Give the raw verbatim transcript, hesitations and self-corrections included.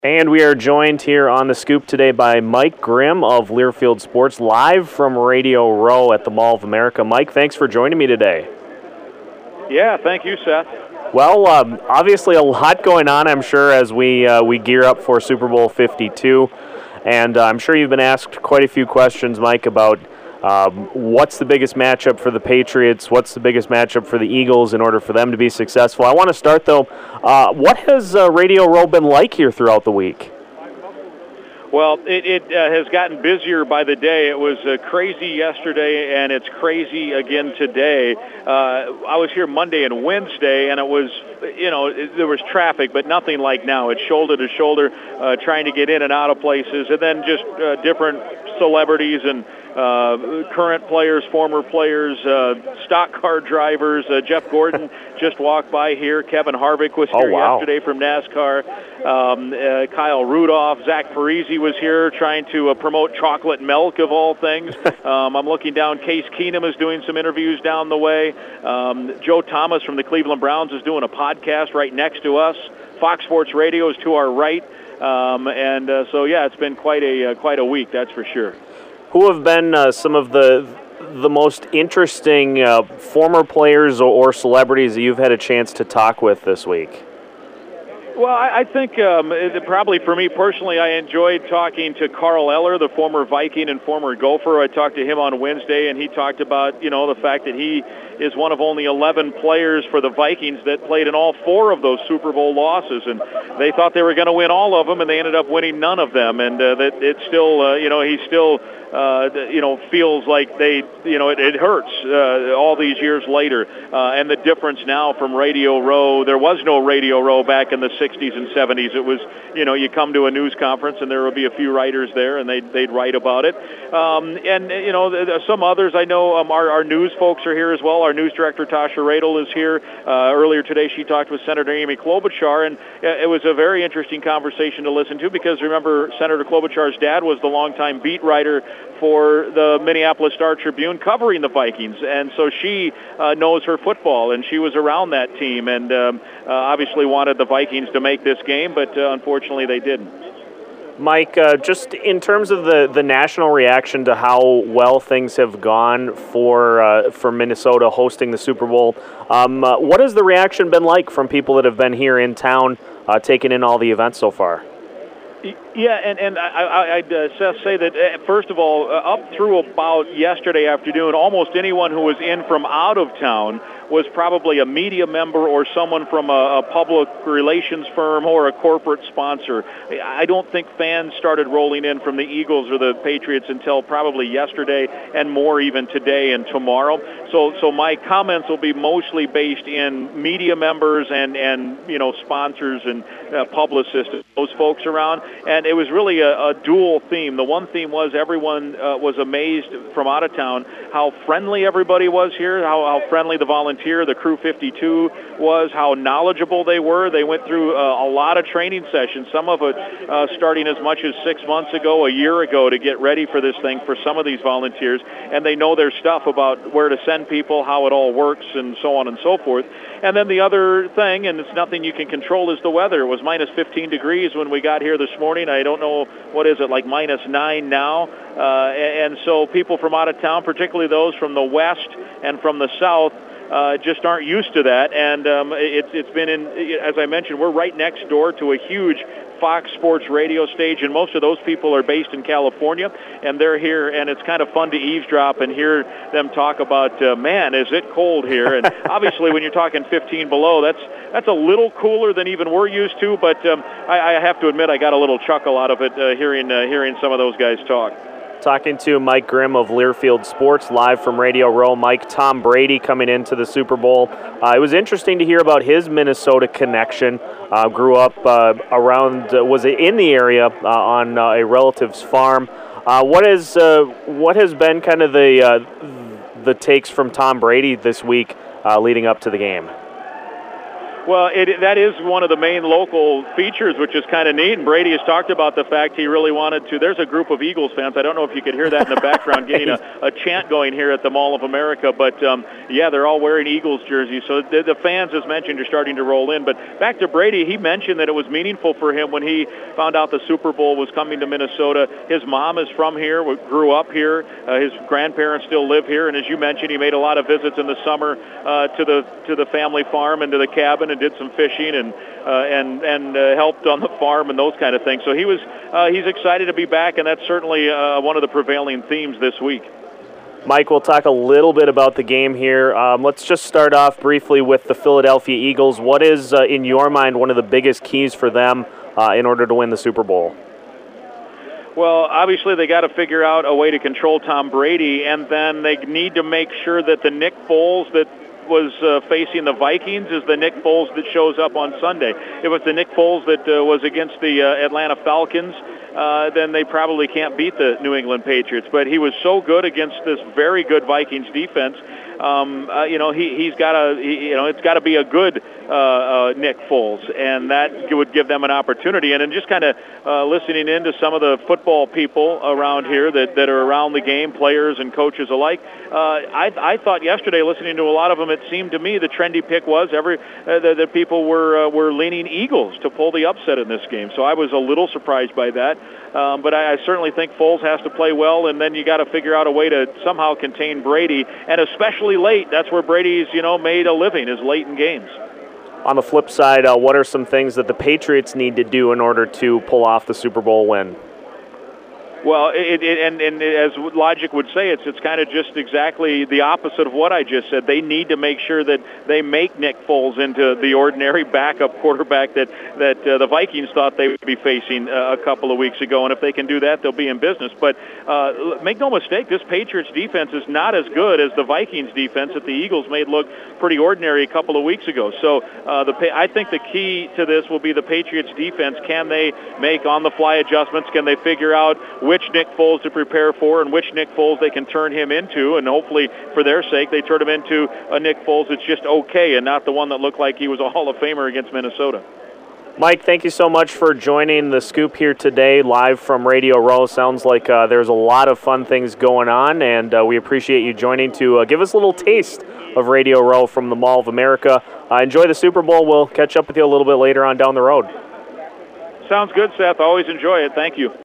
And we are joined here on The Scoop today by Mike Grimm of Learfield Sports, live from Radio Row at the Mall of America. Mike, thanks for joining me today. Yeah, thank you, Seth. Well, um, obviously a lot going on, I'm sure, as we uh, we gear up for Super Bowl fifty-two. And uh, I'm sure you've been asked quite a few questions, Mike, about um, what's the biggest matchup for the Patriots, what's the biggest matchup for the Eagles in order for them to be successful. I want to start, though, uh, what has uh, Radio Row been like here throughout the week? Well, it, it uh, has gotten busier by the day. It was uh, crazy yesterday, and it's crazy again today. Uh, I was here Monday and Wednesday, and it was, you know, it, there was traffic, but nothing like now. It's shoulder to shoulder, uh, trying to get in and out of places, and then just uh, different celebrities and uh, current players, former players, uh, stock car drivers. Uh, Jeff Gordon just walked by here. Kevin Harvick was here oh, wow. yesterday from NASCAR. Um, uh, Kyle Rudolph, Zach Parisi was here trying to uh, promote chocolate milk of all things. um, I'm looking down. Case Keenum is doing some interviews down the way. Um, Joe Thomas from the Cleveland Browns is doing a podcast right next to us. Fox Sports Radio is to our right. Um, and uh, so, yeah, it's been quite a uh, quite a week, that's for sure. Who have been uh, some of the the most interesting uh, former players or, or celebrities that you've had a chance to talk with this week? Well, I, I think um, it, probably for me personally, I enjoyed talking to Carl Eller, the former Viking and former Gopher. I talked to him on Wednesday, and he talked about, you know, the fact that he is one of only eleven players for the Vikings that played in all four of those Super Bowl losses, and they thought they were going to win all of them, and they ended up winning none of them. And uh, that it's still, uh, you know, he still, uh, you know, feels like they, you know, it, it hurts uh, all these years later. Uh, and the difference now from Radio Row, there was no Radio Row back in the sixties and seventies. It was, you know, you come to a news conference and there would be a few writers there, and they'd, they'd write about it. Um, and, you know, some others I know, um, our, our news folks are here as well. Our news director, Tasha Radel, is here. Uh, earlier today, she talked with Senator Amy Klobuchar, and it was a very interesting conversation to listen to because, remember, Senator Klobuchar's dad was the longtime beat writer for the Minneapolis Star-Tribune covering the Vikings, and so she uh, knows her football, and she was around that team, and um, uh, obviously wanted the Vikings to make this game, but uh, unfortunately they didn't. Mike, uh, just in terms of the, the national reaction to how well things have gone for uh, for Minnesota hosting the Super Bowl, um, uh, what has the reaction been like from people that have been here in town, uh, taking in all the events so far? Yeah, and, and I, I, I'd uh, Seth, say that, uh, first of all, uh, up through about yesterday afternoon, almost anyone who was in from out of town was probably a media member or someone from a, a public relations firm or a corporate sponsor. I don't think fans started rolling in from the Eagles or the Patriots until probably yesterday, and more even today and tomorrow. So so my comments will be mostly based in media members and, and you know, sponsors and uh, publicists, those folks around. And it was really a, a dual theme. The one theme was everyone uh, was amazed from out of town how friendly everybody was here, how, how friendly the volunteer, the Crew fifty-two was, how knowledgeable they were. They went through uh, a lot of training sessions, some of it uh, starting as much as six months ago, a year ago, to get ready for this thing for some of these volunteers. And they know their stuff about where to send people, how it all works, and so on and so forth. And then the other thing, and it's nothing you can control, is the weather. It was minus fifteen degrees when we got here this morning. I don't know, what is it, like minus nine now? Uh, and, and so people from out of town, particularly those from the west and from the south, uh, just aren't used to that. And um, it, it's been in, as I mentioned, we're right next door to a huge Fox Sports radio stage, and most of those people are based in California, and they're here, and it's kind of fun to eavesdrop and hear them talk about, uh, man, is it cold here? And obviously when you're talking fifteen below, that's that's a little cooler than even we're used to, but um, I, I have to admit I got a little chuckle out of it uh, hearing uh, hearing some of those guys talk. Talking to Mike Grimm of Learfield Sports, live from Radio Row. Mike, Tom Brady coming into the Super Bowl. Uh, it was interesting to hear about his Minnesota connection. Uh, grew up uh, around, uh, was in the area uh, on uh, a relative's farm. Uh, what is uh, what has been kind of the uh, the takes from Tom Brady this week uh, leading up to the game? Well, it, that is one of the main local features, which is kind of neat. And Brady has talked about the fact he really wanted to. There's a group of Eagles fans. I don't know if you could hear that in the background, getting a, a chant going here at the Mall of America. But, um, yeah, they're all wearing Eagles jerseys. So the, the fans, as mentioned, are starting to roll in. But back to Brady, he mentioned that it was meaningful for him when he found out the Super Bowl was coming to Minnesota. His mom is from here, grew up here. Uh, his grandparents still live here. And as you mentioned, he made a lot of visits in the summer uh, to the to the family farm and to the cabin, and did some fishing and uh, and and uh, helped on the farm and those kind of things. So he was uh, he's excited to be back, and that's certainly uh, one of the prevailing themes this week. Mike, we'll talk a little bit about the game here. Um, let's just start off briefly with the Philadelphia Eagles. What is, uh, in your mind, one of the biggest keys for them uh, in order to win the Super Bowl? Well, obviously they got to figure out a way to control Tom Brady, and then they need to make sure that the Nick Foles that was uh, facing the Vikings is the Nick Foles that shows up on Sunday. If it's the Nick Foles that uh, was against the uh, Atlanta Falcons, uh, then they probably can't beat the New England Patriots. But he was so good against this very good Vikings defense. Um, uh, you know, he, he's got to, he, you know, it's got to be a good uh, uh, Nick Foles, and that would give them an opportunity. And then just kind of uh, listening into some of the football people around here that, that are around the game, players and coaches alike, uh, I, I thought yesterday, listening to a lot of them, it seemed to me the trendy pick was every uh, the, the people were uh, were leaning Eagles to pull the upset in this game. So I was a little surprised by that. Um, but I, I certainly think Foles has to play well, and then you got to figure out a way to somehow contain Brady, and especially late. That's where Brady's, you know, made a living, is late in games. On the flip side, uh, what are some things that the Patriots need to do in order to pull off the Super Bowl win? Well, it, it, and, and as logic would say, it's it's kind of just exactly the opposite of what I just said. They need to make sure that they make Nick Foles into the ordinary backup quarterback that that uh, the Vikings thought they would be facing uh, a couple of weeks ago. And if they can do that, they'll be in business. But uh, make no mistake, this Patriots defense is not as good as the Vikings defense that the Eagles made look pretty ordinary a couple of weeks ago. So uh, the I think the key to this will be the Patriots defense. Can they make on-the-fly adjustments? Can they figure out which Nick Foles to prepare for and which Nick Foles they can turn him into, and hopefully for their sake they turn him into a Nick Foles that's just okay and not the one that looked like he was a Hall of Famer against Minnesota. Mike, thank you so much for joining the Scoop here today, live from Radio Row. Sounds like uh, there's a lot of fun things going on, and uh, we appreciate you joining to uh, give us a little taste of Radio Row from the Mall of America. Uh, enjoy the Super Bowl. We'll catch up with you a little bit later on down the road. Sounds good, Seth. Always enjoy it. Thank you.